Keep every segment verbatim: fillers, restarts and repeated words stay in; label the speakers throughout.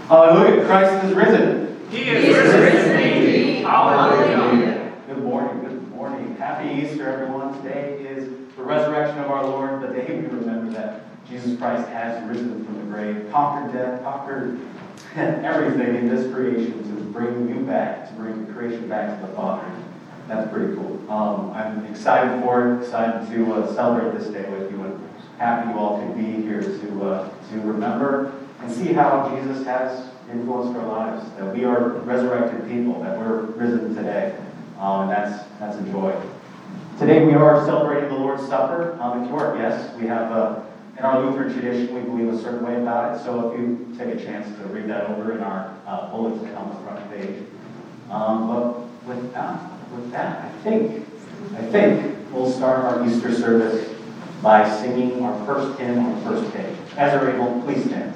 Speaker 1: Hallelujah. Christ is risen.
Speaker 2: He is risen indeed. Hallelujah.
Speaker 1: Good morning. Good morning. Happy Easter, everyone. Today is the resurrection of our Lord, the day we remember that Jesus Christ has risen from the grave, conquered death, conquered everything in this creation to bring you back, to bring the creation back to the Father. That's pretty cool. Um, I'm excited for it, excited to uh, celebrate this day with you, and happy you all could be here to uh, to remember and see how Jesus has influenced our lives, that we are resurrected people, that we're risen today, um, and that's that's a joy. Today we are celebrating the Lord's Supper. Um, if you are, yes, we have, uh, in our Lutheran tradition, we believe a certain way about it, so if you take a chance to read that over in our uh, bulletin on the front page. Um, but with that, with that, I think, I think we'll start our Easter service by singing our first hymn on the first page. As you're able, please stand.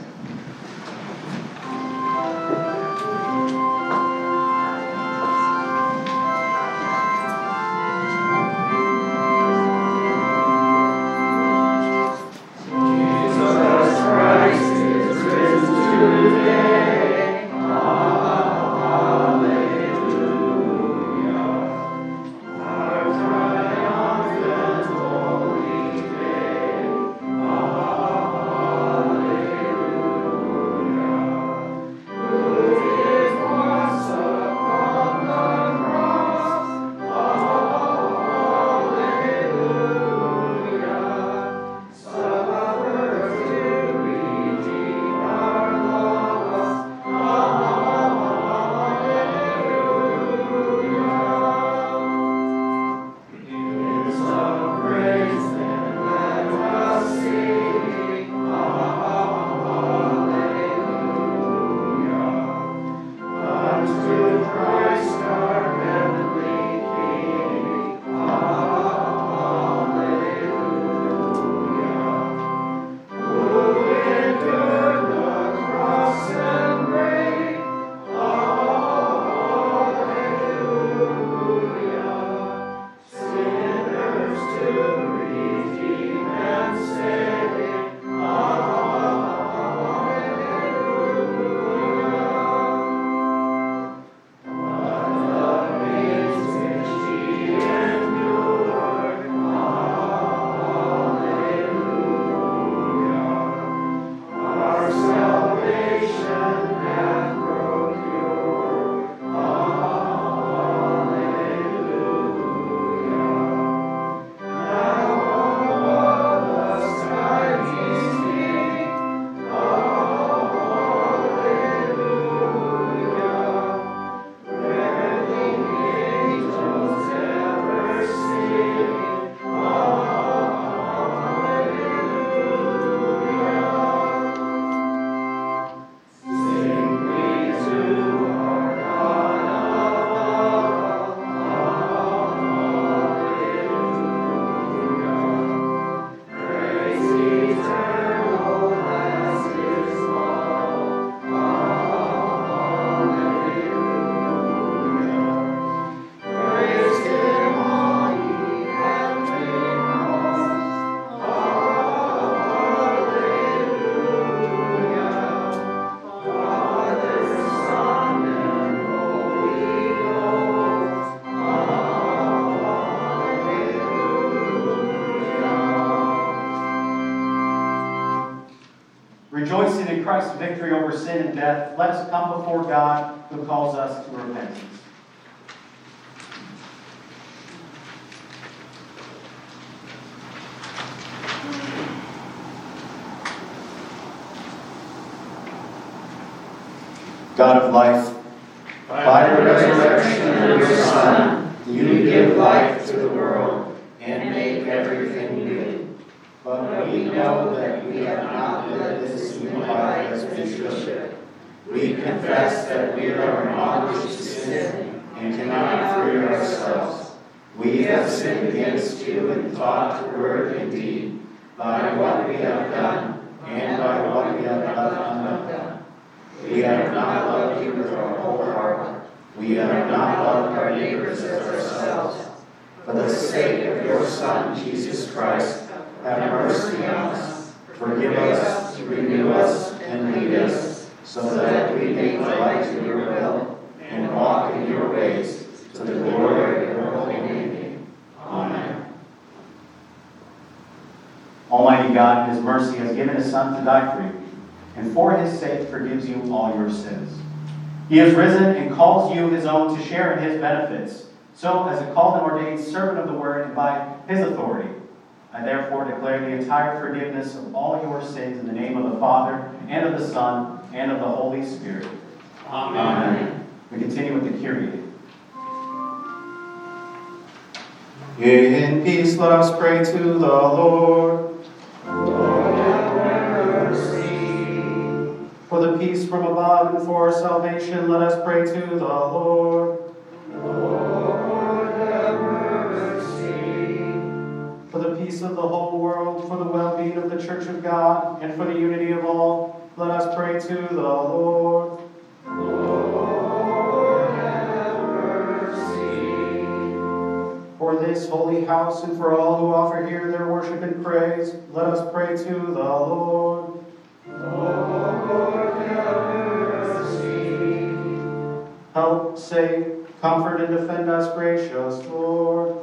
Speaker 1: Rejoicing in Christ's victory over sin and death, let us come before God who calls us to repentance. God of life, by the resurrection of your Son, you give life to the world and make everything new. But we know that we have not led this new life as we should. We confess that we are in bondage to sin and cannot free ourselves. We have sinned against you in thought, word, and deed, by what we have done and by what we have left undone. We have not loved you with our whole heart. We have not loved our neighbors as ourselves. For the sake of your Son, Jesus Christ, have mercy on us. Forgive us, renew us, and lead us,
Speaker 2: so that we may delight in your will and walk in your ways, to the glory of your holy name. Amen.
Speaker 1: Almighty God, in his mercy, has given his Son to die for you, and for his sake forgives you all your sins. He has risen and calls you his own to share in his benefits. So, as a called and ordained servant of the word and by his authority, I therefore declare the entire forgiveness of all your sins in the name of the Father, and of the Son, and of the Holy Spirit.
Speaker 2: Amen.
Speaker 1: Amen. We continue with the Kyrie. In peace, let us pray to the Lord.
Speaker 2: Lord, have mercy.
Speaker 1: For the peace from above and for our salvation, let us pray to the Lord.
Speaker 2: Lord, have mercy.
Speaker 1: For the peace of the whole world, for the well-being of the Church of God, and for the unity of all, let us pray to the Lord.
Speaker 2: Lord, have mercy.
Speaker 1: For this holy house and for all who offer here their worship and praise, let us pray to the Lord.
Speaker 2: Lord, have mercy.
Speaker 1: Help, save, comfort, and defend us, gracious Lord.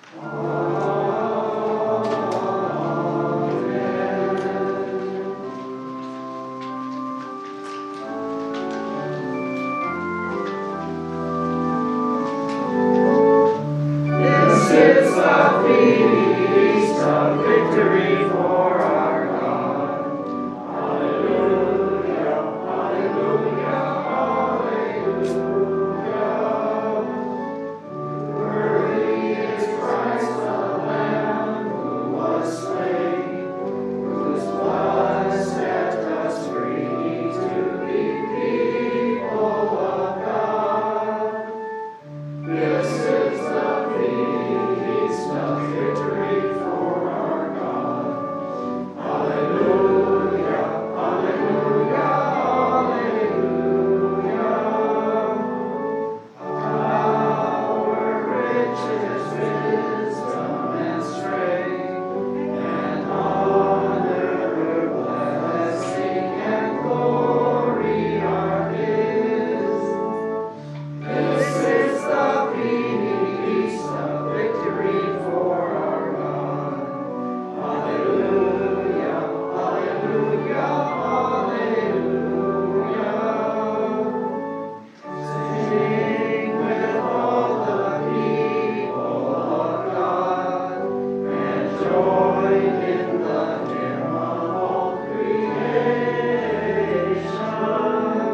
Speaker 2: This is the feast of victory for our God. Hallelujah, hallelujah, hallelujah. Worthy is Christ the Lamb who was slain, whose blood set us free to be people of God. This is the feast of victory for our God. Hallelujah, hallelujah, hallelujah. Power, riches, wisdom, and strength, and honor, blessing, and glory are His. This is the feast of victory for our God. Hallelujah, hallelujah, hallelujah. Sing with all the people of God, and join in the hymn of all creation.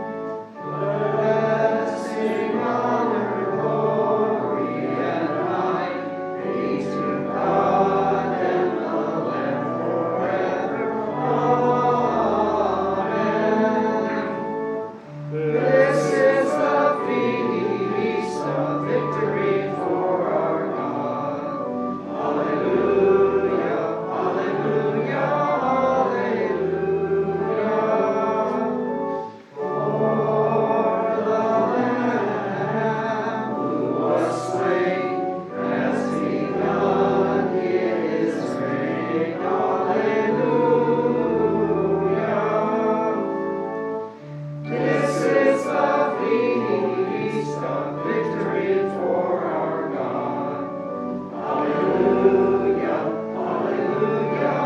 Speaker 2: Blessing, honor, glory, and might be to God and the Lamb forever. Amen. This is the feast of victory for our God. Hallelujah, hallelujah, hallelujah. For the Lamb who was slain has begun his reign. Hallelujah. This is the feast of victory for our God. Hallelujah, hallelujah,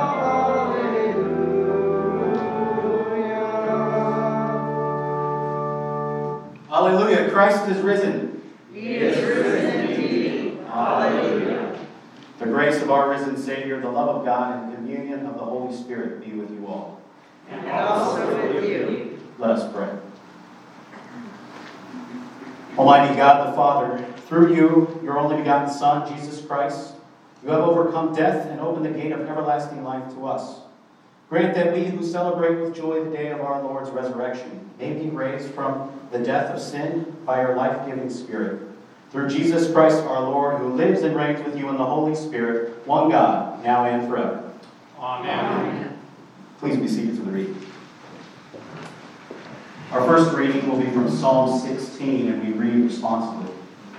Speaker 2: hallelujah.
Speaker 1: Hallelujah, Christ is risen.
Speaker 2: He is risen indeed. Hallelujah.
Speaker 1: The grace of our risen Savior, the love of God, and communion of the Holy Spirit be with you all.
Speaker 2: And also with you.
Speaker 1: Let us pray. Almighty God the Father, through you, your only begotten Son, Jesus Christ, you have overcome death and opened the gate of everlasting life to us. Grant that we who celebrate with joy the day of our Lord's resurrection may be raised from the death of sin by your life-giving Spirit. Through Jesus Christ our Lord, who lives and reigns with you in the Holy Spirit, one God, now and forever.
Speaker 2: Amen.
Speaker 1: Please be seated for the reading. Our first reading will be from Psalm sixteen, and we read responsibly.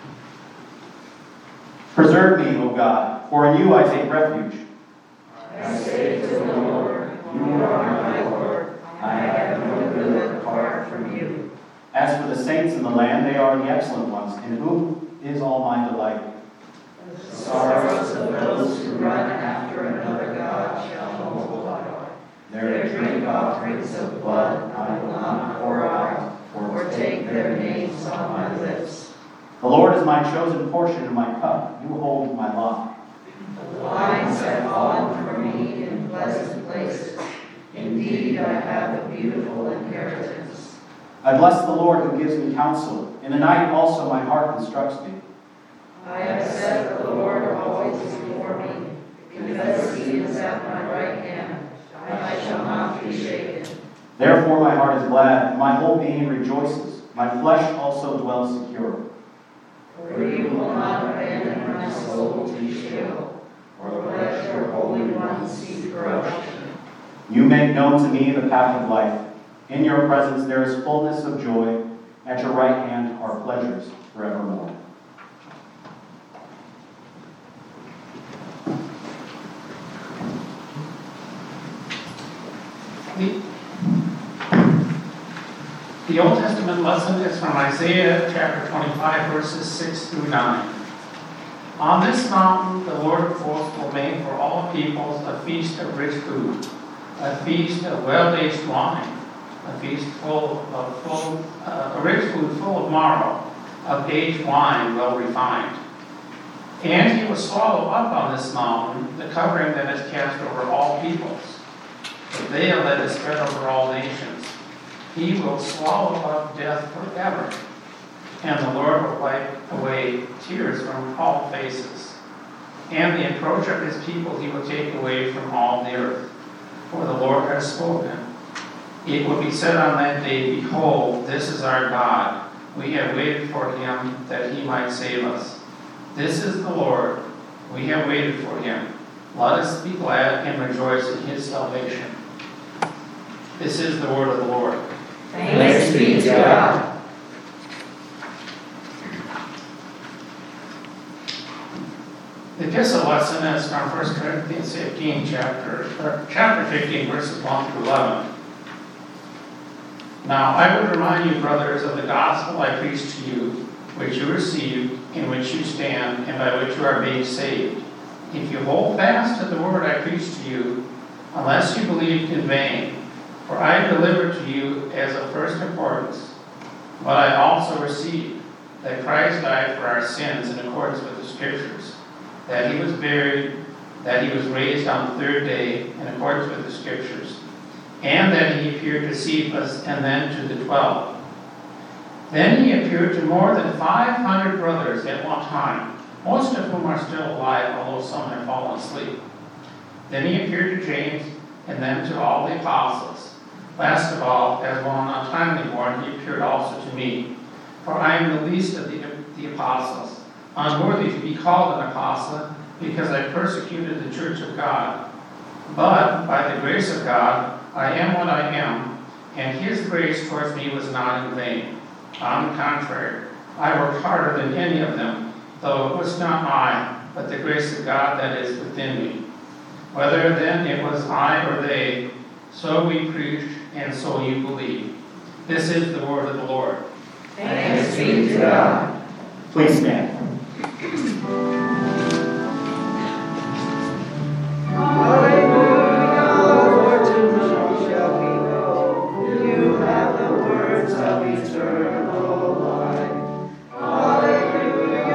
Speaker 1: Preserve me, O God, for in you I take refuge.
Speaker 2: I say to the Lord, you are my Lord. I have no good part
Speaker 1: As for the saints in the land, they are the excellent ones, in whom is all my delight.
Speaker 2: The sorrows of those who run after another God shall multiply. Their drink offerings of blood I will not pour out, or take their names on my lips.
Speaker 1: The Lord is my chosen portion and my cup. You hold my lot.
Speaker 2: The lines have fallen for me in pleasant places. Indeed, I have a beautiful inheritance.
Speaker 1: I bless the Lord who gives me counsel. In the night also my heart instructs me.
Speaker 2: I have set the Lord always before me. Because he is at my right hand, I shall not be shaken.
Speaker 1: Therefore my heart is glad, and my whole being rejoices. My flesh also dwells secure.
Speaker 2: For you will not abandon my soul to Sheol, or let your Holy One see corruption.
Speaker 1: You make known to me the path of life. In your presence there is fullness of joy. At your right hand are pleasures forevermore.
Speaker 3: The, the Old Testament lesson is from Isaiah chapter twenty-five, verses six through nine. On this mountain the Lord of hosts will make for all peoples a feast of rich food, a feast of well-aged wine, a feast full of full, uh, a rich food full of marrow, of aged wine well refined. And he will swallow up on this mountain the covering that is cast over all peoples, the veil that is spread over all nations. He will swallow up death forever, and the Lord will wipe away tears from all faces. And the approach of his people he will take away from all the earth. For the Lord has spoken. It will be said on that day, Behold, this is our God. We have waited for him that he might save us. This is the Lord. We have waited for him. Let us be glad and rejoice in his salvation. This is the word of the Lord.
Speaker 2: Thanks be to God.
Speaker 3: The epistle lesson is from First Corinthians fifteen, chapter, or chapter fifteen, verses one through eleven. Now I would remind you, brothers, of the gospel I preached to you, which you received, in which you stand, and by which you are being saved. If you hold fast to the word I preached to you, unless you believed in vain. For I delivered to you as of first importance what I also received, that Christ died for our sins in accordance with the Scriptures, that he was buried, that he was raised on the third day in accordance with the Scriptures, and that he appeared to Cephas and then to the twelve. Then he appeared to more than five hundred brothers at one time, most of whom are still alive, although some have fallen asleep. Then he appeared to James, and then to all the apostles. Last of all, as one untimely born, he appeared also to me. For I am the least of the, the apostles, unworthy to be called an apostle, because I persecuted the church of God. But by the grace of God, I am what I am, and his grace towards me was not in vain. On the contrary, I worked harder than any of them, though it was not I, but the grace of God that is within me. Whether then it was I or they, so we preached, and so you believe. This is the word of the Lord.
Speaker 2: Thanks be to God.
Speaker 1: Please stand.
Speaker 2: Hallelujah, Lord, to whom shall we go? You have the words of eternal life. Hallelujah,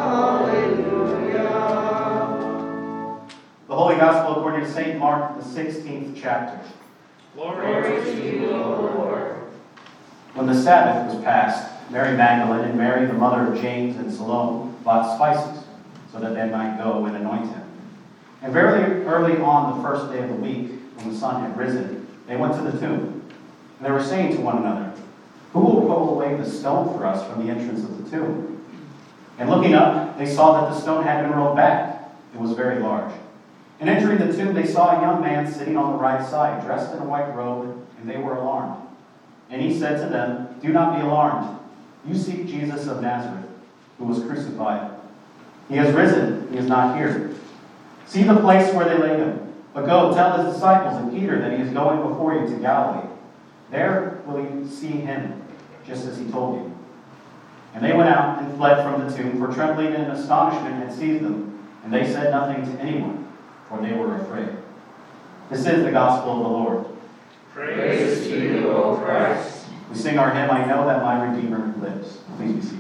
Speaker 2: hallelujah.
Speaker 1: The Holy Gospel according to Saint Mark, the sixteenth chapter.
Speaker 2: Glory to you, O Lord.
Speaker 1: When the Sabbath was past, Mary Magdalene and Mary, the mother of James and Salome, bought spices, so that they might go and anoint him. And very early on the first day of the week, when the sun had risen, they went to the tomb. And they were saying to one another, Who will roll away the stone for us from the entrance of the tomb? And looking up, they saw that the stone had been rolled back. It was very large. And entering the tomb, they saw a young man sitting on the right side, dressed in a white robe, and they were alarmed. And he said to them, Do not be alarmed. You seek Jesus of Nazareth, who was crucified. He has risen. He is not here. See the place where they laid him. But go, tell his disciples and Peter that he is going before you to Galilee. There will you see him, just as he told you." And they went out and fled from the tomb, for trembling and astonishment had seized them, and they said nothing to anyone, for they were afraid. This is the gospel of the Lord.
Speaker 2: Praise to you, O Christ.
Speaker 1: We sing our hymn, "I Know That My Redeemer Lives." Please be seated.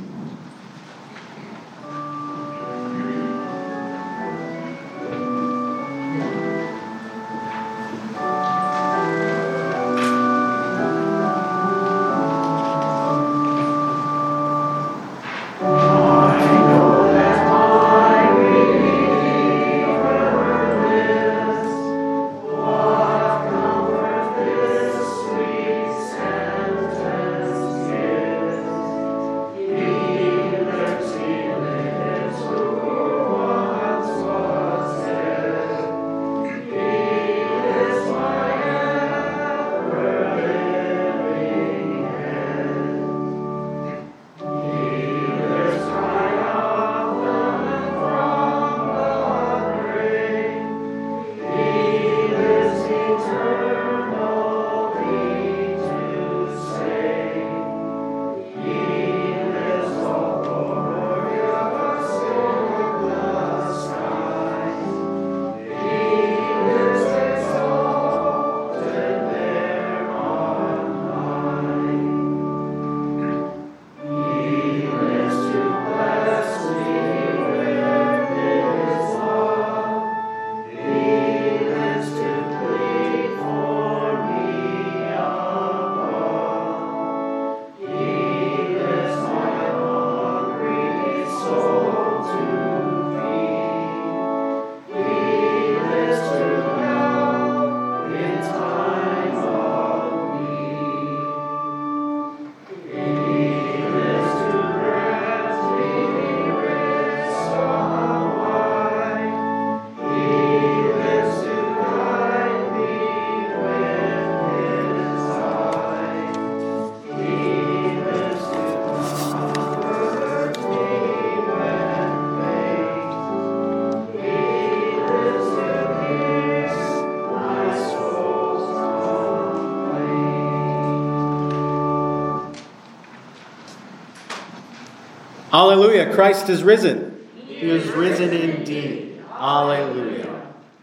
Speaker 4: Hallelujah, Christ is risen. He is risen indeed. Hallelujah.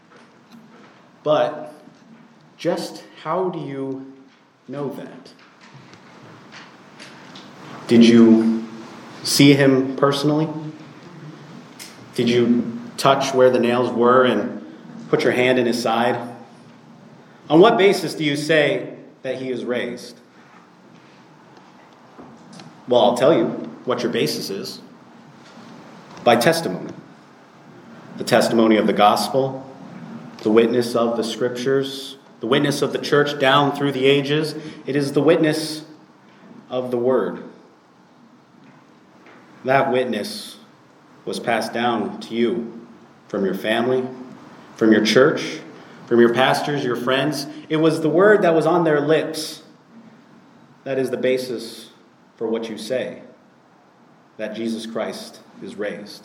Speaker 4: But just how do you know that? Did you see him personally? Did you touch where the nails were and put your hand in his side? On what basis do you say that he is raised? Well, I'll tell you what your basis is. By testimony. The testimony of the gospel, the witness of the scriptures, the witness of the church down through the ages. It is the witness of the word. That witness was passed down to you from your family, from your church, from your pastors, your friends. It was the word that was on their lips. That is the basis for what you say, that Jesus Christ is raised.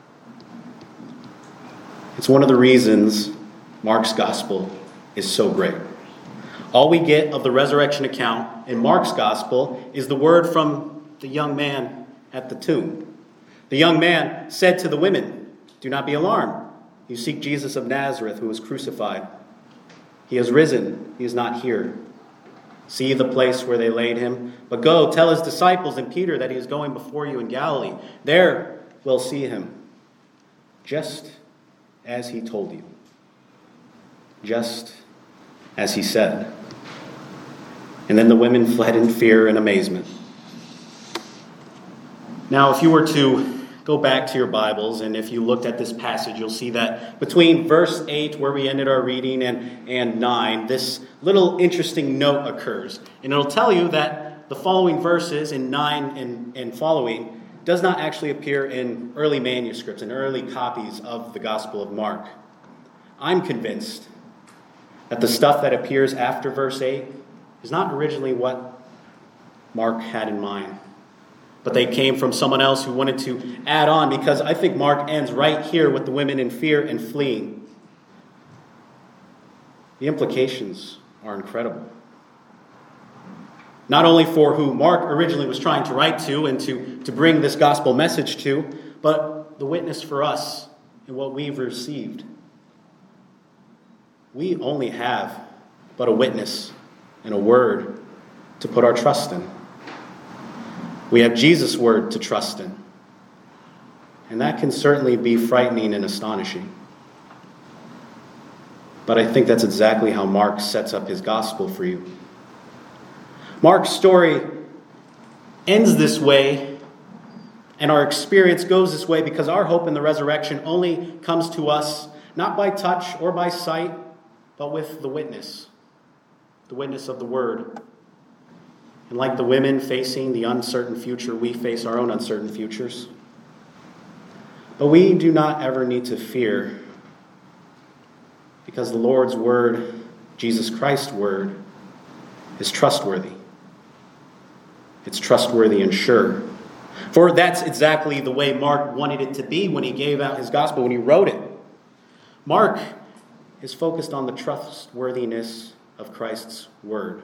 Speaker 4: It's one of the reasons Mark's gospel is so great. All we get of the resurrection account in Mark's gospel is the word from the young man at the tomb. The young man said to the women, "Do not be alarmed. You seek Jesus of Nazareth, who was crucified. He has risen. He is not here. See the place where they laid him. But go, tell his disciples and Peter that he is going before you in Galilee. There we'll see him, just as he told you, just as he said." And then the women fled in fear and amazement. Now, if you were to go back to your Bibles, and if you looked at this passage, you'll see that between verse eight, where we ended our reading, and, and nine, this little interesting note occurs. And it'll tell you that the following verses in nine and, and following does not actually appear in early manuscripts and early copies of the Gospel of Mark. I'm convinced that the stuff that appears after verse eight is not originally what Mark had in mind, but they came from someone else who wanted to add on, because I think Mark ends right here with the women in fear and fleeing. The implications are incredible. Not only for who Mark originally was trying to write to and to, to bring this gospel message to, but the witness for us in what we've received. We only have but a witness and a word to put our trust in. We have Jesus' word to trust in. And that can certainly be frightening and astonishing. But I think that's exactly how Mark sets up his gospel for you. Mark's story ends this way, and our experience goes this way because our hope in the resurrection only comes to us not by touch or by sight, but with the witness, the witness of the word. And like the women facing the uncertain future, we face our own uncertain futures. But we do not ever need to fear, because the Lord's word, Jesus Christ's word, is trustworthy. It's trustworthy and sure. For that's exactly the way Mark wanted it to be when he gave out his gospel, when he wrote it. Mark is focused on the trustworthiness of Christ's word.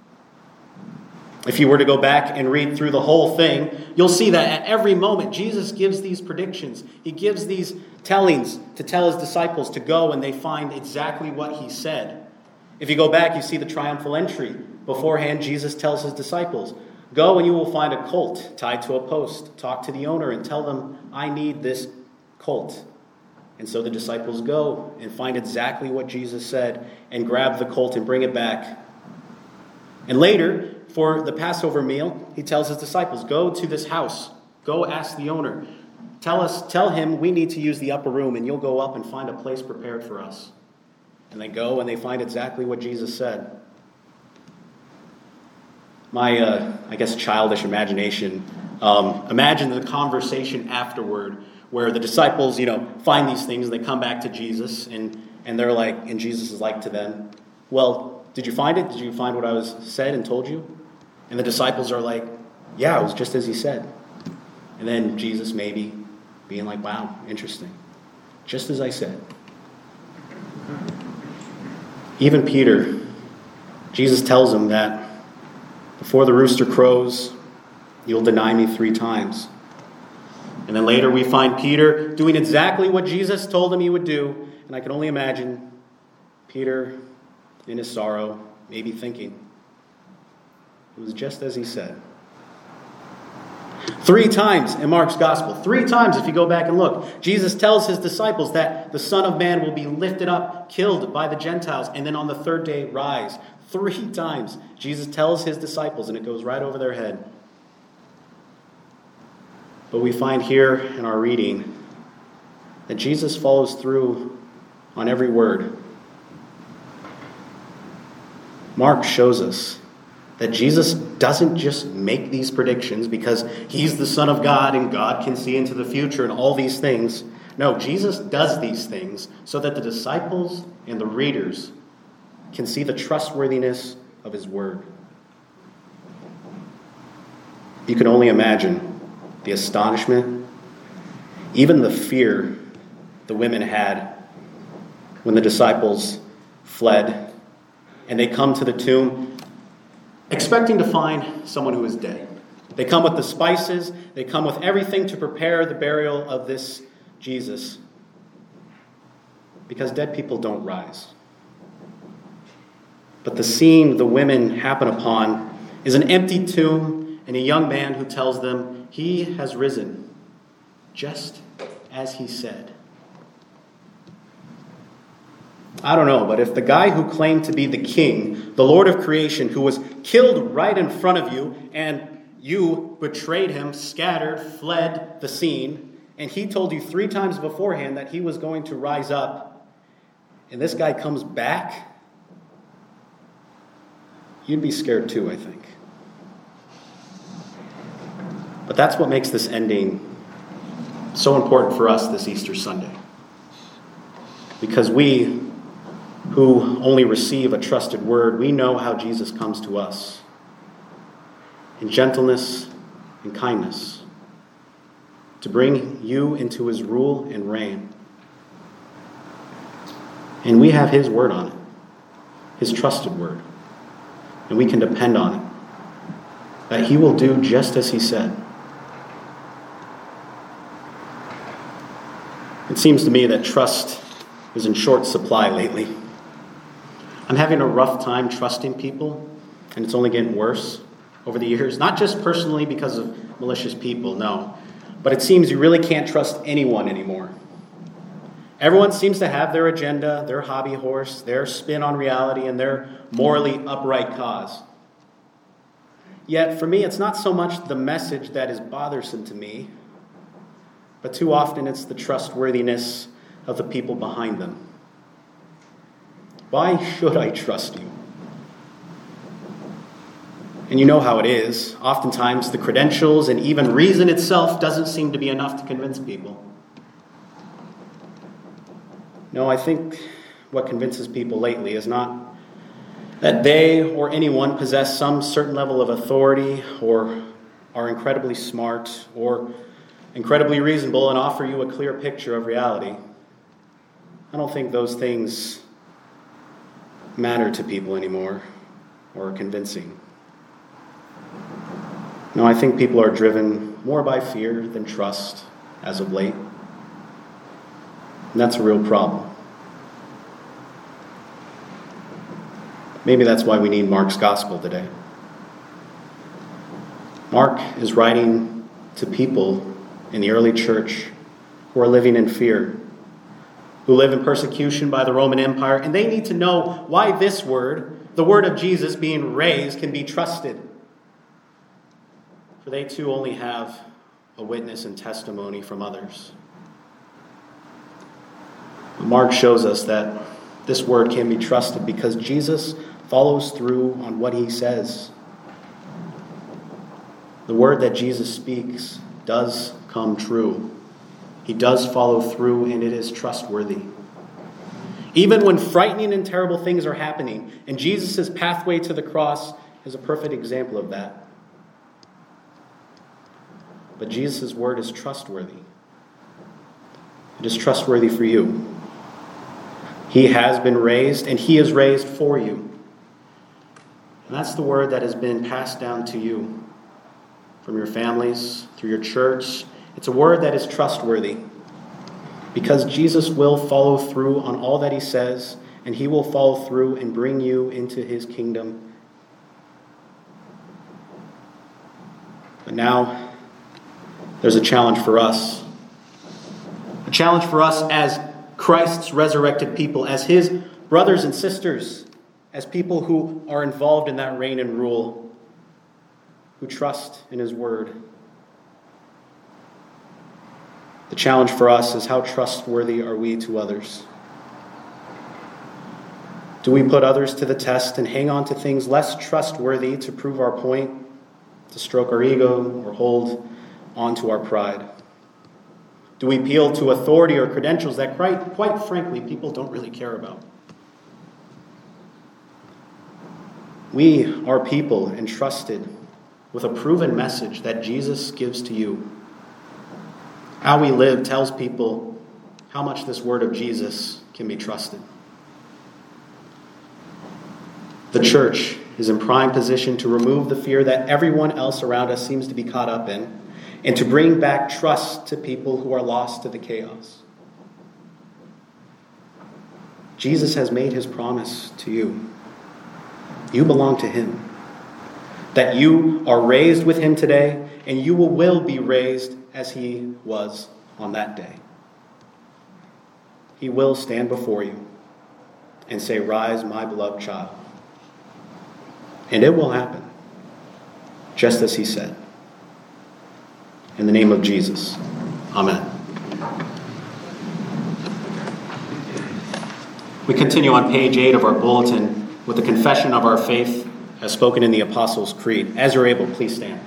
Speaker 4: If you were to go back and read through the whole thing, you'll see that at every moment, Jesus gives these predictions. He gives these tellings to tell his disciples to go, and they find exactly what he said. If you go back, you see the triumphal entry. Beforehand, Jesus tells his disciples, go and you will find a colt tied to a post. Talk to the owner and tell them, I need this colt. And so the disciples go and find exactly what Jesus said and grab the colt and bring it back. And later, for the Passover meal, he tells his disciples, go to this house. Go ask the owner. Tell us, tell him we need to use the upper room, and you'll go up and find a place prepared for us. And they go and they find exactly what Jesus said. My, uh, I guess, childish imagination, um, imagine the conversation afterward where the disciples, you know, find these things, and they come back to Jesus, and, and they're like, and Jesus is like to them, well, did you find it? Did you find what I was said and told you? And the disciples are like, yeah, it was just as he said. And then Jesus maybe being like, wow, interesting. Just as I said. Even Peter, Jesus tells him that before the rooster crows, you'll deny me three times. And then later we find Peter doing exactly what Jesus told him he would do. And I can only imagine Peter in his sorrow, maybe thinking, it was just as he said. Three times in Mark's gospel, three times if you go back and look, Jesus tells his disciples that the Son of Man will be lifted up, killed by the Gentiles, and then on the third day rise. Three times Jesus tells his disciples, and it goes right over their head. But we find here in our reading that Jesus follows through on every word. Mark shows us that Jesus doesn't just make these predictions because he's the Son of God and God can see into the future and all these things. No, Jesus does these things so that the disciples and the readers can see the trustworthiness of his word. You can only imagine the astonishment, even the fear the women had when the disciples fled and they come to the tomb expecting to find someone who is dead. They come with the spices, they come with everything to prepare the burial of this Jesus, because dead people don't rise. But the scene the women happen upon is an empty tomb and a young man who tells them he has risen, just as he said. I don't know, but if the guy who claimed to be the king, the Lord of creation, who was killed right in front of you, and you betrayed him, scattered, fled the scene, and he told you three times beforehand that he was going to rise up, and this guy comes back, you'd be scared too, I think. But that's what makes this ending so important for us this Easter Sunday. Because we, who only receive a trusted word, we know how Jesus comes to us in gentleness and kindness to bring you into his rule and reign. And we have his word on it, his trusted word, and we can depend on it. that he will do just as he said. It seems to me that trust is in short supply lately. I'm having a rough time trusting people, and it's only getting worse over the years. Not just personally because of malicious people, no. But it seems you really can't trust anyone anymore. Everyone seems to have their agenda, their hobby horse, their spin on reality, and their morally upright cause. Yet, for me, it's not so much the message that is bothersome to me, but too often it's the trustworthiness of the people behind them. Why should I trust you? And you know how it is. Oftentimes, the credentials and even reason itself doesn't seem to be enough to convince people. No, I think what convinces people lately is not that they or anyone possess some certain level of authority or are incredibly smart or incredibly reasonable and offer you a clear picture of reality. I don't think those things matter to people anymore or are convincing. No, I think people are driven more by fear than trust as of late. And that's a real problem. Maybe that's why we need Mark's gospel today. Mark is writing to people in the early church who are living in fear, who live in persecution by the Roman Empire, and they need to know why this word, the word of Jesus being raised, can be trusted. For they too only have a witness and testimony from others. Mark shows us that this word can be trusted because Jesus follows through on what he says. The word that Jesus speaks does come true. He does follow through, and it is trustworthy. Even when frightening and terrible things are happening, and Jesus' pathway to the cross is a perfect example of that. But Jesus' word is trustworthy. It is trustworthy for you. He has been raised, and he is raised for you. And that's the word that has been passed down to you from your families, through your church. It's a word that is trustworthy because Jesus will follow through on all that he says, and he will follow through and bring you into his kingdom. But now, there's a challenge for us. A challenge for us as Christ's resurrected people, as his brothers and sisters, as people who are involved in that reign and rule, who trust in his word. The challenge for us is how trustworthy are we to others? Do we put others to the test and hang on to things less trustworthy to prove our point, to stroke our ego, or hold on to our pride? Do we appeal to authority or credentials that, quite, quite frankly, people don't really care about? We are people entrusted with a proven message that Jesus gives to you. How we live tells people how much this word of Jesus can be trusted. The church is in prime position to remove the fear that everyone else around us seems to be caught up in, and to bring back trust to people who are lost to the chaos. Jesus has made his promise to you. You belong to him. That you are raised with him today, and you will, will be raised as he was on that day. He will stand before you and say, "Rise, my beloved child." And it will happen, just as he said. In the name of Jesus, amen. We continue on page eight of our bulletin with the confession of our faith as spoken in the Apostles' Creed. As you're able, please stand.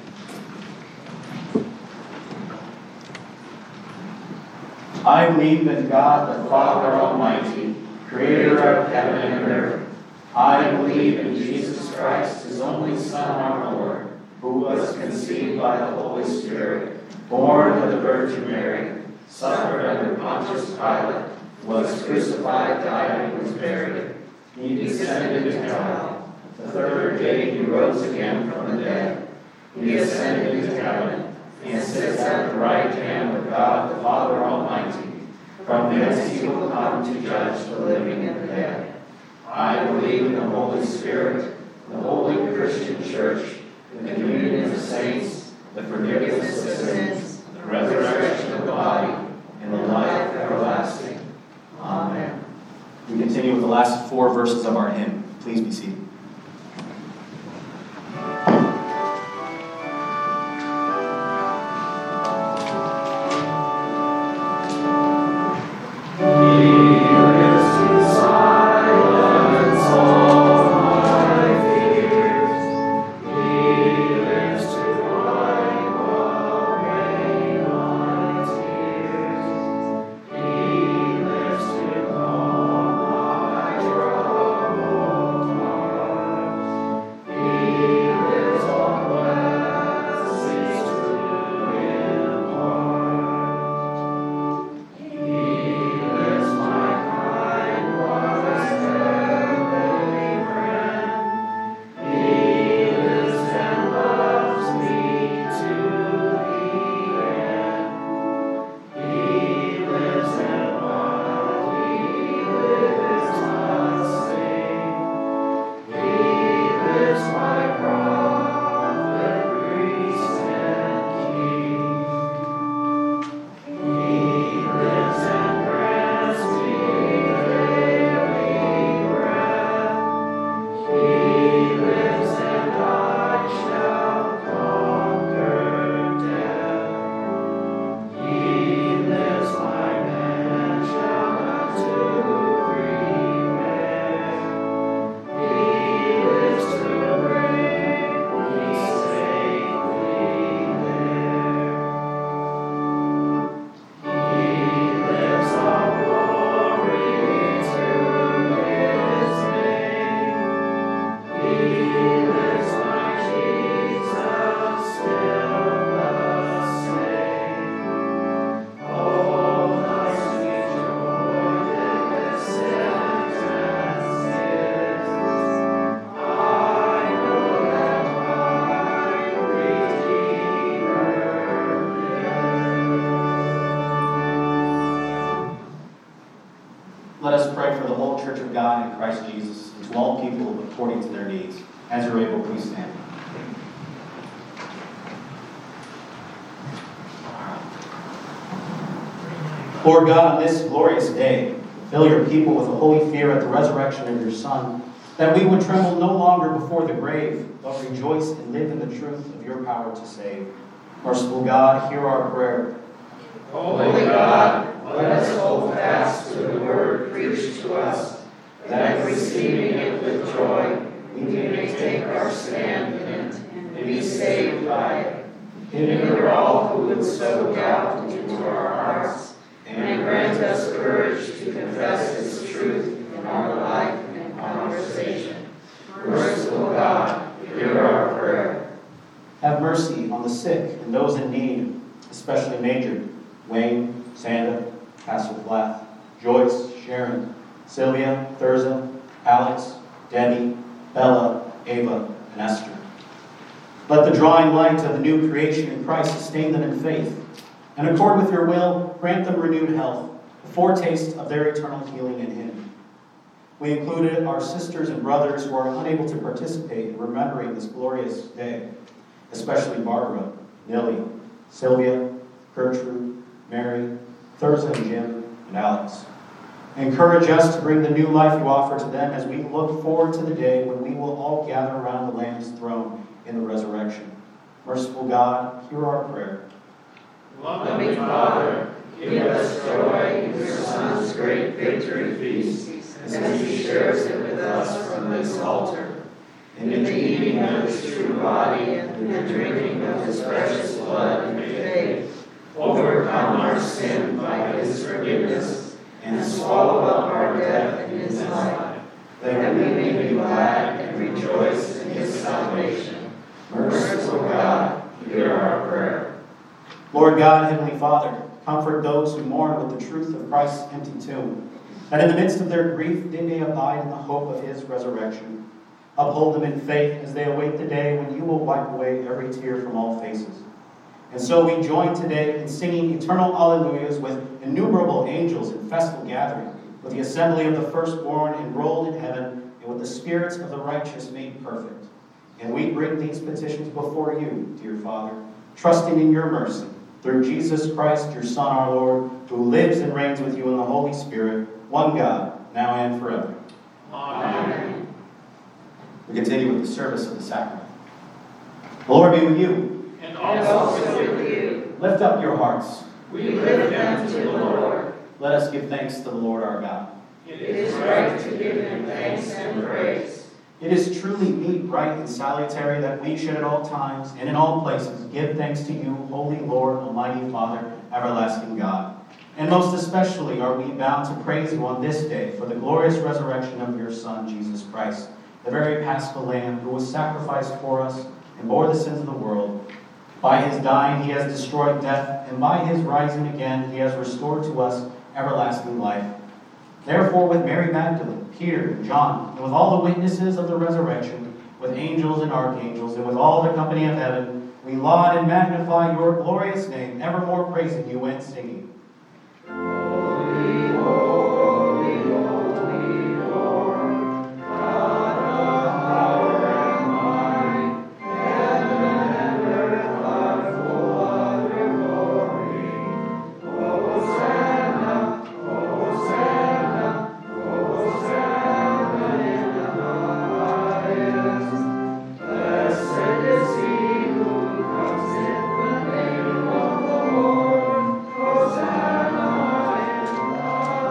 Speaker 1: I believe in God, the Father Almighty, creator of heaven and earth. I believe in Jesus Christ, his only Son, our Lord, who was conceived by the Holy Spirit, born of the Virgin Mary, suffered under Pontius Pilate, was crucified, died, and was buried. He descended into hell. The third day he rose again from the dead.
Speaker 2: He ascended into heaven, and sits at the right hand of God the Father Almighty. From thence he will come to judge the living and the dead. I believe in the Holy Spirit, the holy Christian Church, the communion of saints, the forgiveness of sins, the resurrection of the body, and the life everlasting. Amen.
Speaker 4: We continue with the last four verses of our hymn. Please be seated. Let us pray for the whole Church of God in Christ Jesus and to all people according to their needs. As you're able, please stand. Lord God, on this glorious day, fill your people with a holy fear at the resurrection of your Son, that we would tremble no longer before the grave, but rejoice and live in the truth of your power to save. Merciful God, hear our prayer.
Speaker 2: Holy God, let us hold fast to the word preached to us, that receiving it with joy, we may take our stand in it and be saved by it. Hinder all who would sow doubt into our hearts, and grant us courage to confess its truth in our life and conversation. Merciful God, hear our prayer.
Speaker 4: Have mercy on the sick and those in need, especially Major, Wayne, Sanda, Pastor Plath, Joyce, Sharon, Sylvia, Thurza, Alex, Debbie, Bella, Ava, and Esther. Let the drawing light of the new creation in Christ sustain them in faith, and accord with your will, grant them renewed health, a foretaste of their eternal healing in Him. We included our sisters and brothers who are unable to participate in remembering this glorious day, especially Barbara, Millie, Sylvia, Gertrude, Mary, Thurza and Jim, and Alex. Encourage us to bring the new life you offer to them as we look forward to the day when we will all gather around the Lamb's throne in the resurrection. Merciful God, hear our prayer.
Speaker 2: Loving Father, give us joy in your Son's great victory feast, as he shares it with us from this altar. In the eating of his true body and the drinking of his precious blood in faith, overcome our sin by his forgiveness, and swallow up our death in his life, that we may be glad and rejoice in his salvation. Merciful God, hear our prayer.
Speaker 4: Lord God, Heavenly Father, comfort those who mourn with the truth of Christ's empty tomb, that in the midst of their grief they may abide in the hope of his resurrection. Uphold them in faith as they await the day when you will wipe away every tear from all faces. And so we join today in singing eternal alleluias with innumerable angels in festal gathering, with the assembly of the firstborn enrolled in heaven, and with the spirits of the righteous made perfect. And we bring these petitions before you, dear Father, trusting in your mercy, through Jesus Christ, your Son, our Lord, who lives and reigns with you in the Holy Spirit, one God, now and forever.
Speaker 3: Amen.
Speaker 4: We continue with the service of the sacrament. The Lord be with you.
Speaker 3: And
Speaker 2: And also with you.
Speaker 4: Lift up your hearts.
Speaker 3: we
Speaker 2: We lift them to the Lord.
Speaker 4: Let us give thanks to the Lord our God.
Speaker 3: It
Speaker 2: It is right to give him thanks and praise.
Speaker 4: It is truly meet, right, and salutary that we should at all times and in all places give thanks to you, Holy Lord, Almighty Father, everlasting God. And most especially are we bound to praise you on this day for the glorious resurrection of your Son, Jesus Christ, the very Paschal Lamb who was sacrificed for us and bore the sins of the world. By his dying he has destroyed death, and by his rising again he has restored to us everlasting life. Therefore, with Mary Magdalene, Peter, and John, and with all the witnesses of the resurrection, with angels and archangels, and with all the company of heaven, we laud and magnify your glorious name, evermore praising you and singing.
Speaker 2: Holy, holy, holy Lord, God of power and might, heaven and earth are full of your glory. Hosanna, Hosanna, Hosanna in the highest. Blessed is he who comes in the name of the Lord. Hosanna in the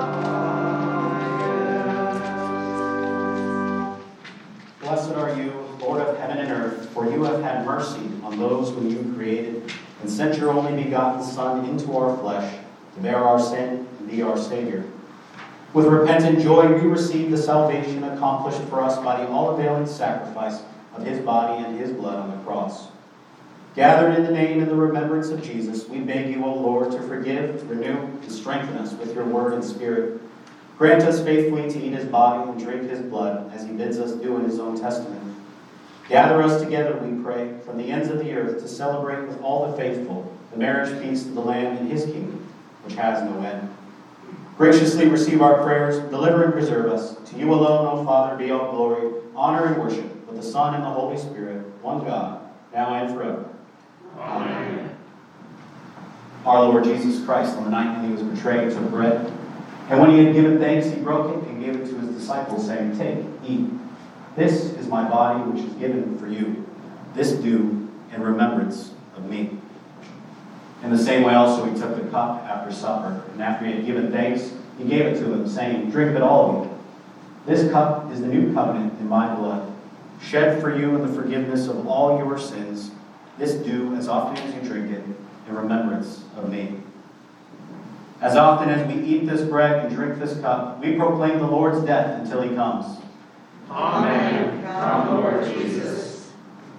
Speaker 2: highest.
Speaker 4: Blessed are you, Lord of heaven and earth, for you have had mercy on those whom you created, and sent your only begotten Son into our flesh, to bear our sin and be our Savior. With repentant joy we receive the salvation accomplished for us by the all-availing sacrifice of his body and his blood on the cross. Gathered in the name and the remembrance of Jesus, we beg you, O Lord, to forgive, renew, and strengthen us with your word and spirit. Grant us faithfully to eat his body and drink his blood, as he bids us do in his own testament. Gather us together, we pray, from the ends of the earth to celebrate with all the faithful the marriage feast of the Lamb in his kingdom, which has no end. Graciously receive our prayers, deliver and preserve us. To you alone, O Father, be all glory, honor, and worship, with the Son and the Holy Spirit, one God, now and forever.
Speaker 3: Amen.
Speaker 4: Our Lord Jesus Christ, on the night when he was betrayed, took bread, and when he had given thanks, he broke it and gave it to his disciples, saying, "Take, eat. This is my body, which is given for you. This do in remembrance of me." In the same way also he took the cup after supper, and after he had given thanks, he gave it to them, saying, "Drink of it, all of you. This cup is the new covenant in my blood, shed for you in the forgiveness of all your sins. This do as often as you drink it in remembrance of me." As often as we eat this bread and drink this cup, we proclaim the Lord's death until he comes.
Speaker 3: Amen.
Speaker 2: Come, Lord Jesus.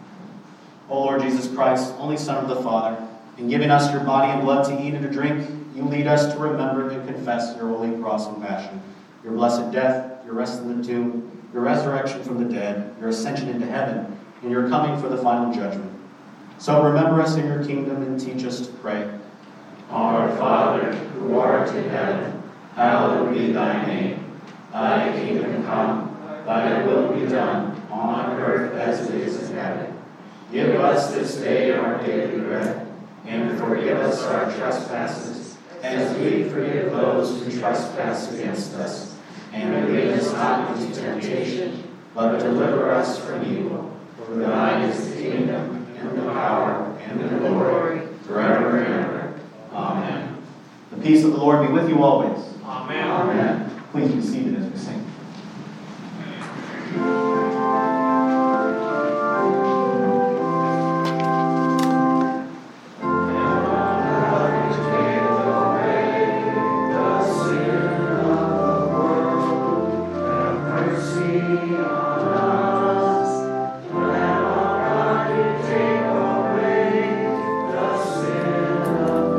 Speaker 4: O Lord Jesus Christ, only Son of the Father, in giving us your body and blood to eat and to drink, you lead us to remember and confess your holy cross and passion, your blessed death, your rest in the tomb, your resurrection from the dead, your ascension into heaven, and your coming for the final judgment. So remember us in your kingdom and teach us to pray.
Speaker 2: Our Father, who art in heaven, hallowed be thy name. Thy kingdom come, thy will be done, on earth as it is in heaven. Give us this day our daily bread, and forgive us our trespasses, as we forgive those who trespass against us. And lead us not into temptation, but deliver us from evil. For thine is the kingdom, and the power, and the glory, forever and ever. Amen.
Speaker 4: The peace of the Lord be with you always.
Speaker 3: Amen.
Speaker 2: Amen.
Speaker 4: Please be seated as we sing.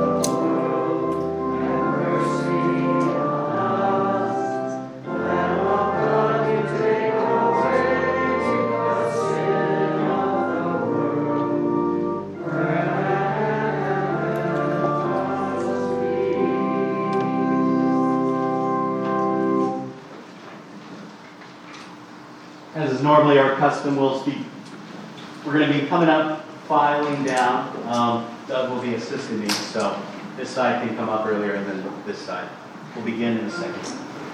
Speaker 2: Mercy on us, Lamb
Speaker 4: As is normally our custom, we'll be, we're going to be coming up, filing down. Um, Doug will be assisting me, so this side can come up earlier than this side. We'll begin in a second.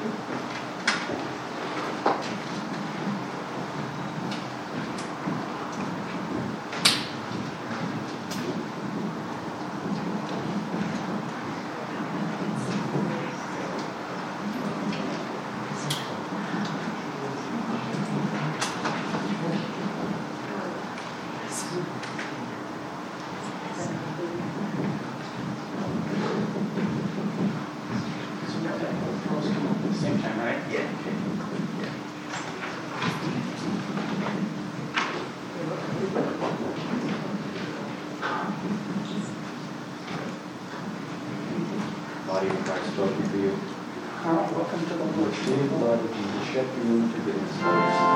Speaker 3: Same time, right?
Speaker 1: Yeah.
Speaker 5: Body of Christ spoken for you.
Speaker 3: Carl, welcome to the
Speaker 5: The
Speaker 3: Lord.
Speaker 5: shed blood of Jesus shed for you forgiveness of your sins.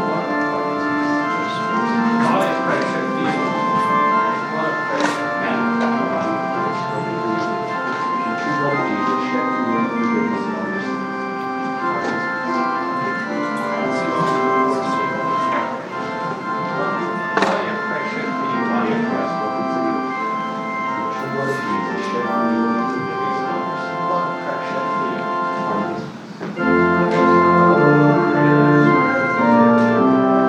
Speaker 3: Body of Christ shed for you. Blood of Christ.
Speaker 5: The body of Christ spoken for you. The true blood of Jesus shed for you forgiveness of your sins.
Speaker 3: Body of Christ shed for you.
Speaker 5: The body of Christ spoken for you. The true blood of Jesus shed for you forgiveness of your sins.
Speaker 3: Blood of Christ shed for you.
Speaker 5: Pardon.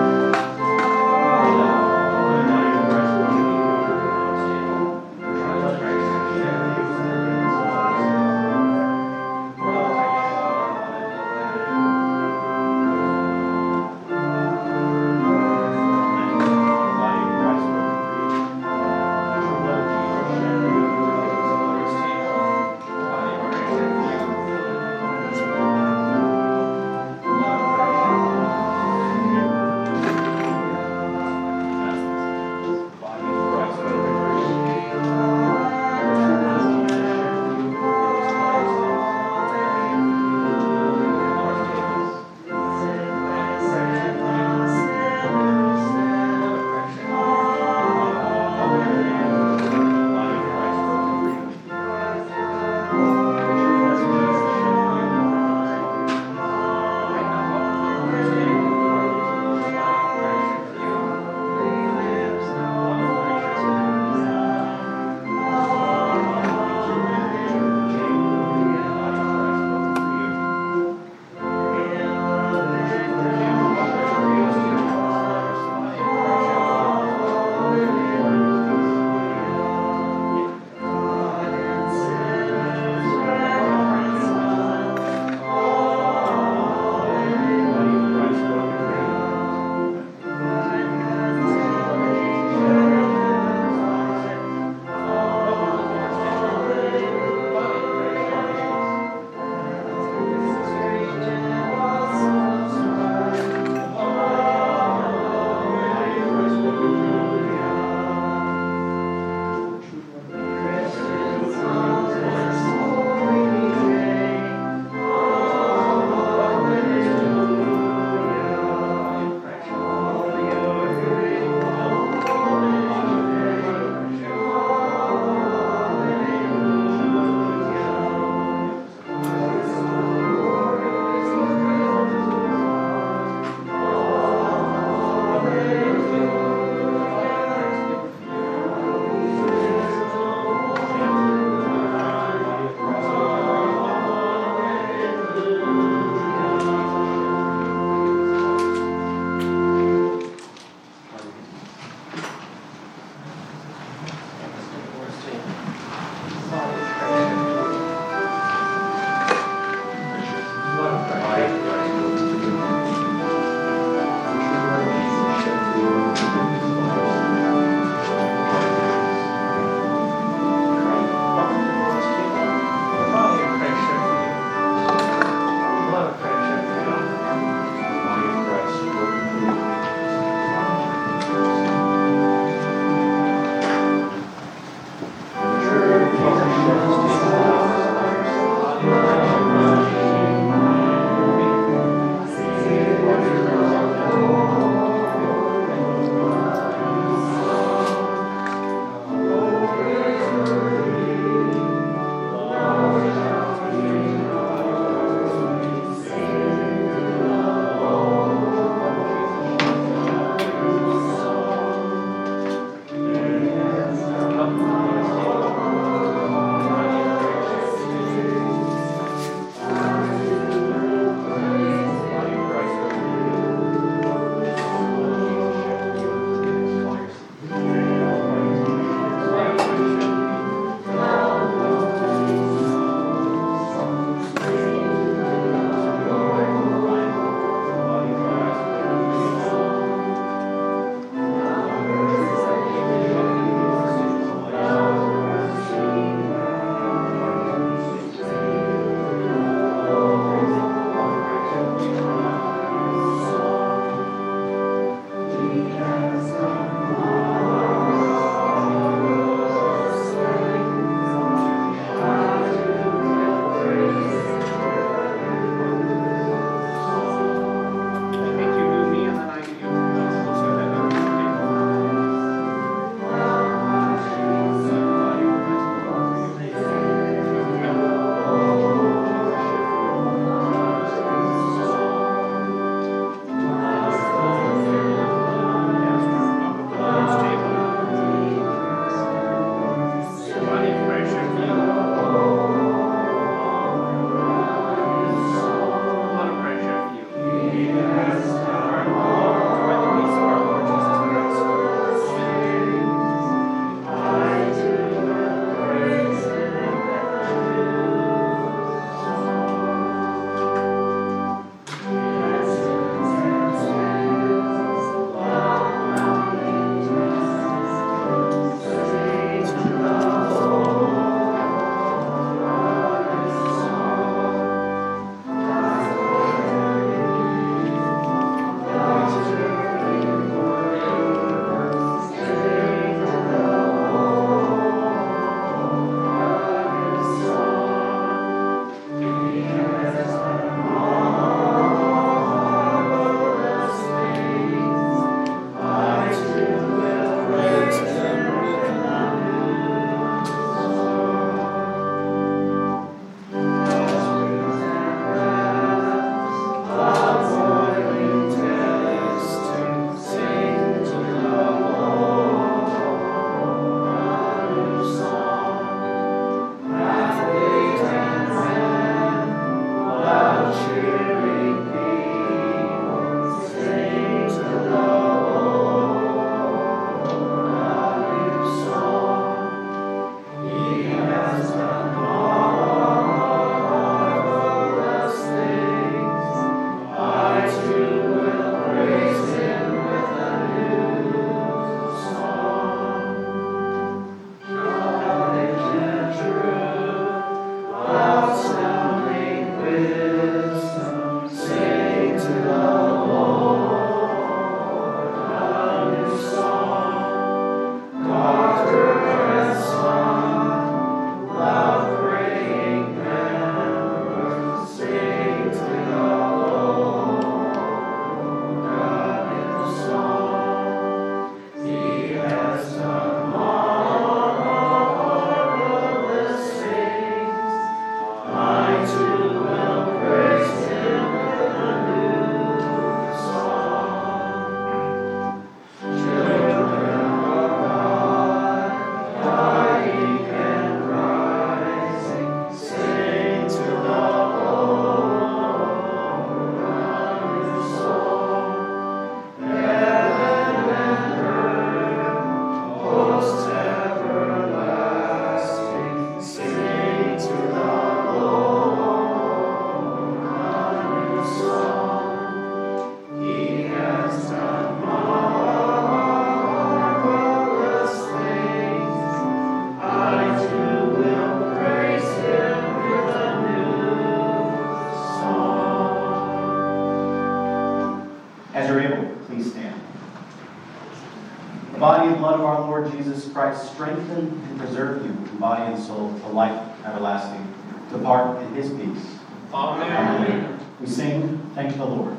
Speaker 1: body and blood of our Lord Jesus Christ strengthen and preserve you in body and soul to life everlasting. Depart in his peace.
Speaker 3: Amen.
Speaker 1: Amen. We sing, thank the Lord.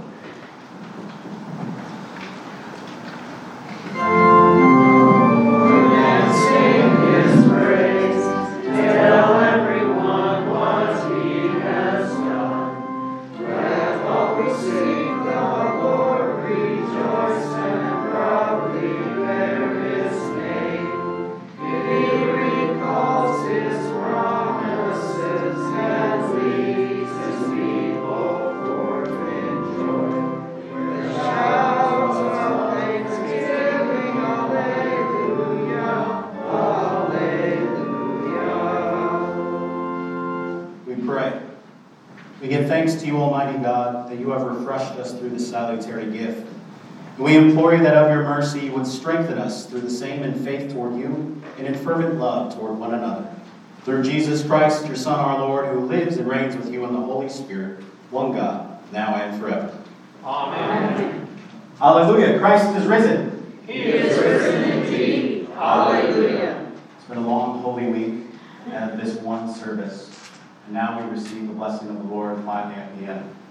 Speaker 1: Thanks to you, Almighty God, that you have refreshed us through this salutary gift. And we implore you that of your mercy you would strengthen us through the same in faith toward you and in fervent love toward one another. Through Jesus Christ, your Son, our Lord, who lives and reigns with you in the Holy Spirit, one God, now and forever.
Speaker 3: Amen.
Speaker 1: Hallelujah. Christ is risen.
Speaker 2: He is risen indeed. Hallelujah.
Speaker 1: It's been a long Holy Week and this one service. And now we receive the blessing of the Lord finally at the end.